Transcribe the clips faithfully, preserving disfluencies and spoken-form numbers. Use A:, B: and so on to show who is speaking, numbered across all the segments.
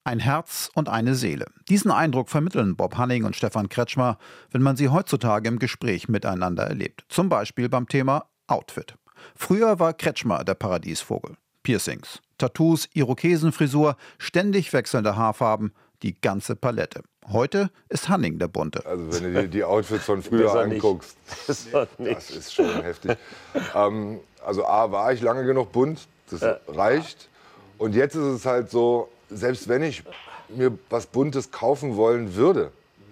A: Ein Herz und eine Seele. Diesen Eindruck vermitteln Bob Hanning und Stefan Kretschmer, wenn man sie heutzutage im Gespräch miteinander erlebt. Zum Beispiel beim Thema Outfit. Früher war Kretschmer der Paradiesvogel. Piercings, Tattoos, Irokesenfrisur, ständig wechselnde Haarfarben, die ganze Palette. Heute ist Hanning der Bunte.
B: Also wenn du dir die Outfits von früher anguckst, das, das ist schon heftig. ähm, also A, war ich lange genug bunt, das ja. reicht. Und jetzt ist es halt so, selbst wenn ich mir was Buntes kaufen wollen würde,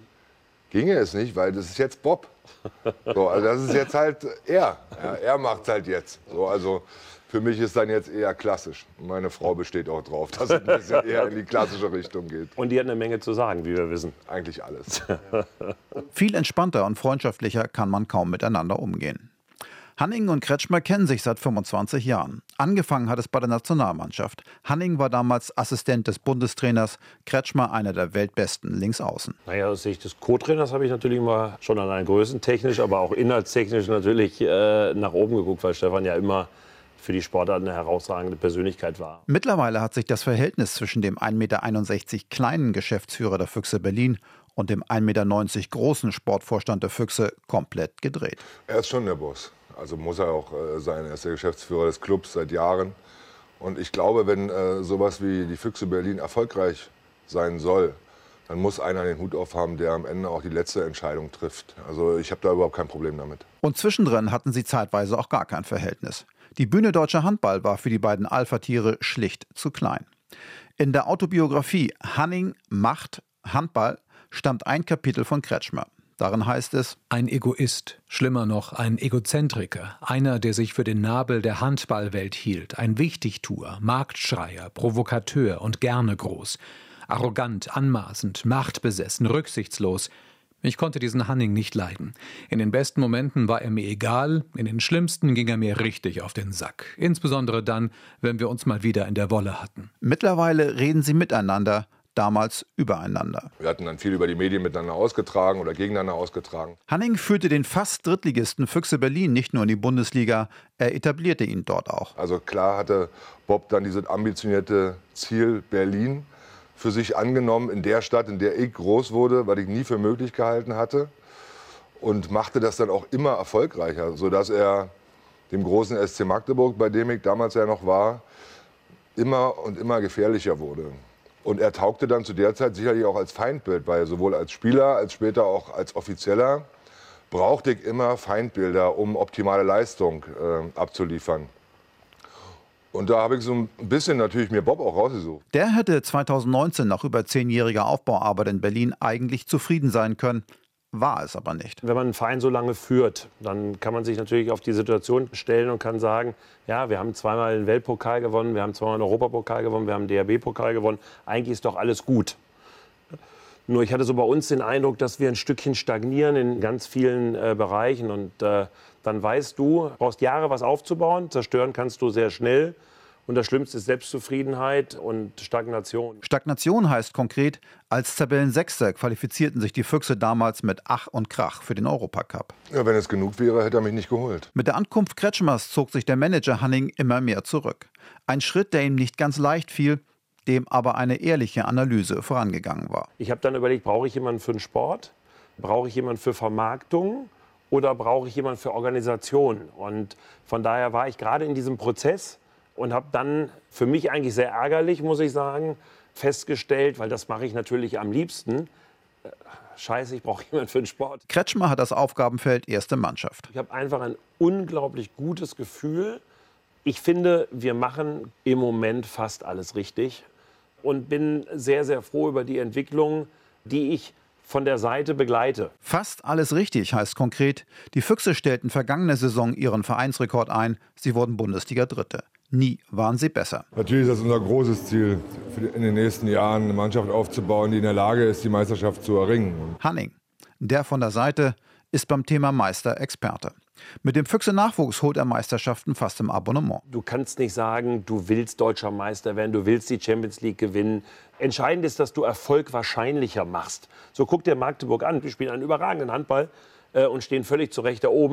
B: ginge es nicht, weil das ist jetzt Bob. So, also das ist jetzt halt er. Ja, er macht es halt jetzt. So, also für mich ist dann jetzt eher klassisch. Meine Frau besteht auch drauf, dass es ein bisschen eher in die klassische Richtung geht.
C: Und die hat eine Menge zu sagen, wie wir wissen.
B: Eigentlich alles.
A: Viel entspannter und freundschaftlicher kann man kaum miteinander umgehen. Hanning und Kretschmer kennen sich seit fünfundzwanzig Jahren. Angefangen hat es bei der Nationalmannschaft. Hanning war damals Assistent des Bundestrainers, Kretschmer einer der weltbesten Linksaußen.
C: Naja, aus Sicht des Co-Trainers habe ich natürlich mal schon allein größentechnisch, aber auch inhaltstechnisch natürlich äh, nach oben geguckt, weil Stefan ja immer für die Sportart eine herausragende Persönlichkeit war.
A: Mittlerweile hat sich das Verhältnis zwischen dem ein Meter einundsechzig kleinen Geschäftsführer der Füchse Berlin und dem ein Meter neunzig großen Sportvorstand der Füchse komplett gedreht.
B: Er ist schon der Boss. Also muss er auch äh, sein. Er ist der Geschäftsführer des Clubs seit Jahren. Und ich glaube, wenn äh, sowas wie die Füchse Berlin erfolgreich sein soll, dann muss einer den Hut aufhaben, der am Ende auch die letzte Entscheidung trifft. Also ich habe da überhaupt kein Problem damit.
A: Und zwischendrin hatten sie zeitweise auch gar kein Verhältnis. Die Bühne Deutscher Handball war für die beiden Alpha-Tiere schlicht zu klein. In der Autobiografie Hanning macht Handball stammt ein Kapitel von Kretschmer. Darin heißt es:
D: Ein Egoist, schlimmer noch ein Egozentriker, einer, der sich für den Nabel der Handballwelt hielt, ein Wichtigtuer, Marktschreier, Provokateur und gerne groß, arrogant, anmaßend, machtbesessen, rücksichtslos. Ich konnte diesen Hanning nicht leiden. In den besten Momenten war er mir egal, in den schlimmsten ging er mir richtig auf den Sack. Insbesondere dann, wenn wir uns mal wieder in der Wolle hatten.
A: Mittlerweile reden sie miteinander, damals übereinander.
B: Wir hatten dann viel über die Medien miteinander ausgetragen oder gegeneinander ausgetragen.
A: Hanning führte den fast Drittligisten Füchse Berlin nicht nur in die Bundesliga, er etablierte ihn dort auch.
B: Also klar hatte Bob dann dieses ambitionierte Ziel Berlin für sich angenommen, in der Stadt, in der ich groß wurde, was ich nie für möglich gehalten hatte. Und machte das dann auch immer erfolgreicher, sodass er dem großen S C Magdeburg, bei dem ich damals ja noch war, immer und immer gefährlicher wurde. Und er taugte dann zu der Zeit sicherlich auch als Feindbild, weil sowohl als Spieler als später auch als Offizieller brauchte ich immer Feindbilder, um optimale Leistung äh, abzuliefern. Und da habe ich so ein bisschen natürlich mir Bob auch rausgesucht.
A: Der hätte zweitausendneunzehn nach über zehnjähriger Aufbauarbeit in Berlin eigentlich zufrieden sein können. War es aber nicht.
C: Wenn man einen Verein so lange führt, dann kann man sich natürlich auf die Situation stellen und kann sagen, ja, wir haben zweimal den Weltpokal gewonnen, wir haben zweimal den Europapokal gewonnen, wir haben den D H B-Pokal gewonnen. Eigentlich ist doch alles gut. Nur ich hatte so bei uns den Eindruck, dass wir ein Stückchen stagnieren in ganz vielen äh, Bereichen. Und äh, dann weißt du, du brauchst Jahre, was aufzubauen. Zerstören kannst du sehr schnell. Und das Schlimmste ist Selbstzufriedenheit und Stagnation.
A: Stagnation heißt konkret, als Tabellensechster qualifizierten sich die Füchse damals mit Ach und Krach für den Europacup.
B: Ja, wenn es genug wäre, hätte er mich nicht geholt.
A: Mit der Ankunft Kretschmers zog sich der Manager Hanning immer mehr zurück. Ein Schritt, der ihm nicht ganz leicht fiel, dem aber eine ehrliche Analyse vorangegangen war.
C: Ich habe dann überlegt, brauche ich jemanden für den Sport? Brauche ich jemanden für Vermarktung? Oder brauche ich jemanden für Organisation? Und von daher war ich gerade in diesem Prozess und habe dann für mich eigentlich sehr ärgerlich, muss ich sagen, festgestellt, weil das mache ich natürlich am liebsten, äh, scheiße, ich brauche jemanden für den Sport.
A: Kretschmer hat das Aufgabenfeld erste Mannschaft.
C: Ich habe einfach ein unglaublich gutes Gefühl. Ich finde, wir machen im Moment fast alles richtig und bin sehr, sehr froh über die Entwicklung, die ich von der Seite begleite.
A: Fast alles richtig heißt konkret, die Füchse stellten vergangene Saison ihren Vereinsrekord ein, sie wurden Bundesliga-Dritte. Nie waren sie besser.
B: Natürlich ist das unser großes Ziel, in den nächsten Jahren eine Mannschaft aufzubauen, die in der Lage ist, die Meisterschaft zu erringen.
A: Hanning, der von der Seite, ist beim Thema Meister Experte. Mit dem Füchse-Nachwuchs holt er Meisterschaften fast im Abonnement.
C: Du kannst nicht sagen, du willst deutscher Meister werden, du willst die Champions League gewinnen. Entscheidend ist, dass du Erfolg wahrscheinlicher machst. So guck dir Magdeburg an, wir spielen einen überragenden Handball äh, und stehen völlig zu Recht da oben.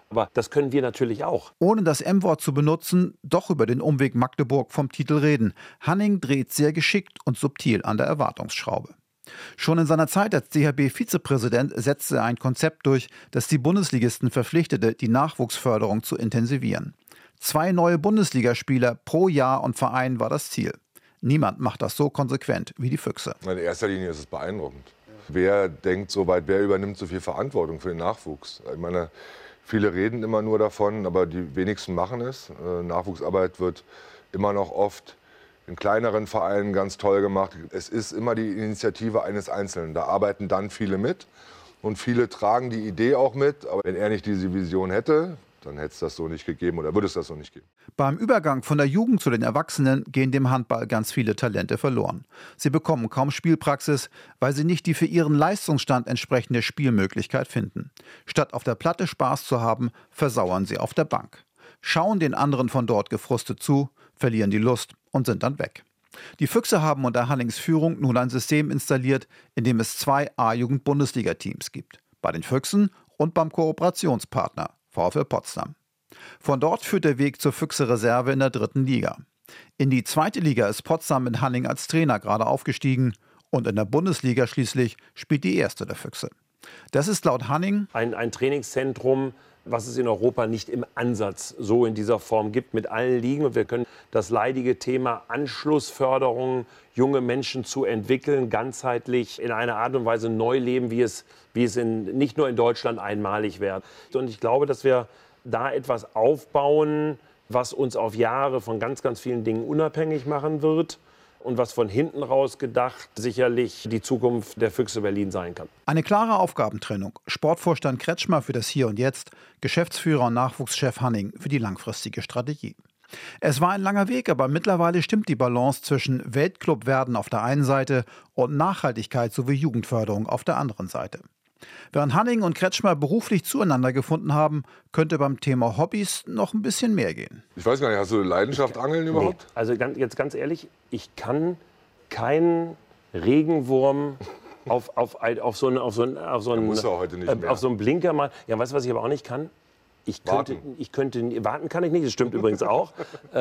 C: Aber das können wir natürlich auch.
A: Ohne das M-Wort zu benutzen, doch über den Umweg Magdeburg vom Titel reden. Hanning dreht sehr geschickt und subtil an der Erwartungsschraube. Schon in seiner Zeit als D H B-Vizepräsident setzte er ein Konzept durch, das die Bundesligisten verpflichtete, die Nachwuchsförderung zu intensivieren. Zwei neue Bundesligaspieler pro Jahr und Verein war das Ziel. Niemand macht das so konsequent wie die Füchse.
B: In erster Linie ist es beeindruckend. Wer denkt so weit, wer übernimmt so viel Verantwortung für den Nachwuchs? Ich meine, viele reden immer nur davon, aber die wenigsten machen es. Nachwuchsarbeit wird immer noch oft in kleineren Vereinen ganz toll gemacht. Es ist immer die Initiative eines Einzelnen. Da arbeiten dann viele mit und viele tragen die Idee auch mit. Aber wenn er nicht diese Vision hätte, dann hätte es das so nicht gegeben oder würde es das so nicht geben.
A: Beim Übergang von der Jugend zu den Erwachsenen gehen dem Handball ganz viele Talente verloren. Sie bekommen kaum Spielpraxis, weil sie nicht die für ihren Leistungsstand entsprechende Spielmöglichkeit finden. Statt auf der Platte Spaß zu haben, versauern sie auf der Bank. Schauen den anderen von dort gefrustet zu, verlieren die Lust und sind dann weg. Die Füchse haben unter Hannings Führung nun ein System installiert, in dem es zwei A-Jugend-Bundesliga-Teams gibt. Bei den Füchsen und beim Kooperationspartner VfL Potsdam. Von dort führt der Weg zur Füchse-Reserve in der dritten Liga. In die zweite Liga ist Potsdam mit Hanning als Trainer gerade aufgestiegen und in der Bundesliga schließlich spielt die erste der Füchse. Das ist laut Hanning
C: ein, ein Trainingszentrum, was es in Europa nicht im Ansatz so in dieser Form gibt, mit allen Ligen. Und wir können das leidige Thema Anschlussförderung, junge Menschen zu entwickeln, ganzheitlich in einer Art und Weise neu leben, wie es, wie es in, nicht nur in Deutschland einmalig wäre. Und ich glaube, dass wir da etwas aufbauen, was uns auf Jahre von ganz, ganz vielen Dingen unabhängig machen wird. Und was von hinten raus gedacht sicherlich die Zukunft der Füchse Berlin sein kann.
A: Eine klare Aufgabentrennung. Sportvorstand Kretschmer für das Hier und Jetzt, Geschäftsführer und Nachwuchschef Hanning für die langfristige Strategie. Es war ein langer Weg, aber mittlerweile stimmt die Balance zwischen Weltclub werden auf der einen Seite und Nachhaltigkeit sowie Jugendförderung auf der anderen Seite. Während Hanning und Kretschmer beruflich zueinander gefunden haben, könnte beim Thema Hobbys noch ein bisschen mehr gehen.
B: Ich weiß gar nicht, hast du eine Leidenschaft Angeln überhaupt?
C: Nee. Also ganz, jetzt ganz ehrlich, ich kann keinen Regenwurm auf, auf, auf so einen, auf so einen, auf so einen,
B: muss er heute nicht mehr.
C: Auf so einen Blinker mal. Ja, weißt du, was ich aber auch nicht kann? Ich könnte,
B: warten.
C: ich könnte, warten kann ich nicht, das stimmt übrigens auch.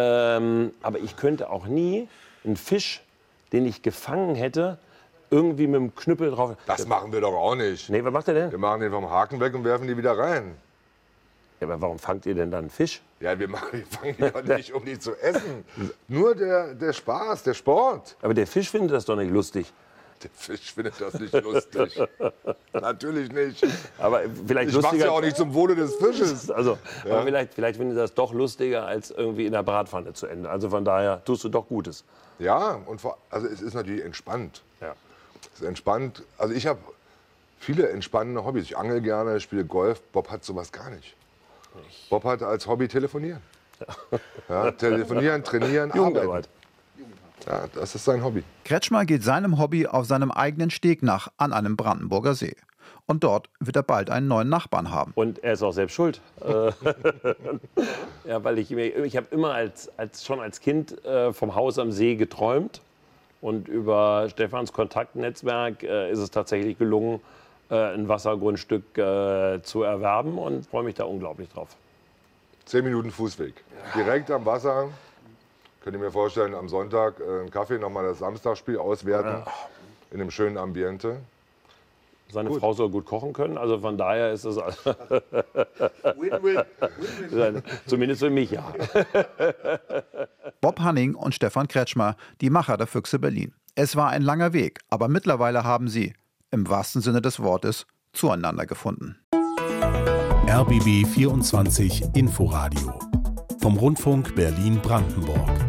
C: Ähm, aber ich könnte auch nie einen Fisch, den ich gefangen hätte, irgendwie mit dem Knüppel drauf.
B: Das machen wir doch auch nicht.
C: Nee, was macht ihr denn?
B: Wir machen den vom Haken weg und werfen die wieder rein.
C: Ja, aber warum fangt ihr denn dann Fisch?
B: Ja, wir, machen, wir fangen die doch nicht, um die zu essen. Nur der, der Spaß, der Sport.
C: Aber der Fisch findet das doch nicht lustig.
B: Der Fisch findet das nicht lustig. Natürlich nicht.
C: Aber vielleicht
B: ich mache es
C: lustiger.
B: ja auch nicht zum Wohle des Fisches.
C: Also,
B: Ja.
C: aber vielleicht, vielleicht findet das doch lustiger, als irgendwie in der Bratpfanne zu enden. Also von daher tust du doch Gutes.
B: Ja, und vor, also es ist natürlich entspannt.
C: Ja.
B: Es ist entspannt. Also ich habe viele entspannende Hobbys. Ich angel gerne, spiele Golf. Bob hat sowas gar nicht. Bob hat als Hobby telefonieren. Ja, telefonieren, trainieren, arbeiten.
C: Jugendarbeit.
B: Ja, das ist sein Hobby.
A: Kretschmer geht seinem Hobby auf seinem eigenen Steg nach an einem Brandenburger See. Und dort wird er bald einen neuen Nachbarn haben.
C: Und er ist auch selbst schuld. Äh, ja, weil ich, ich habe immer als, als, schon als Kind äh, vom Haus am See geträumt. Und über Stefans Kontaktnetzwerk äh, ist es tatsächlich gelungen, äh, ein Wassergrundstück äh, zu erwerben. Und freue mich da unglaublich drauf.
B: Zehn Minuten Fußweg. Direkt am Wasser. Könnt ihr mir vorstellen, am Sonntag äh, einen Kaffee, nochmal das Samstagsspiel auswerten. Ja. In einem schönen Ambiente.
C: Seine
B: Gut.
C: Frau soll gut kochen können, also von daher ist es
B: Win-win.
C: zumindest für mich, ja.
A: Bob Hanning und Stefan Kretschmer, die Macher der Füchse Berlin. Es war ein langer Weg, aber mittlerweile haben sie, im wahrsten Sinne des Wortes, zueinander gefunden.
E: R B B vierundzwanzig Inforadio vom Rundfunk Berlin-Brandenburg.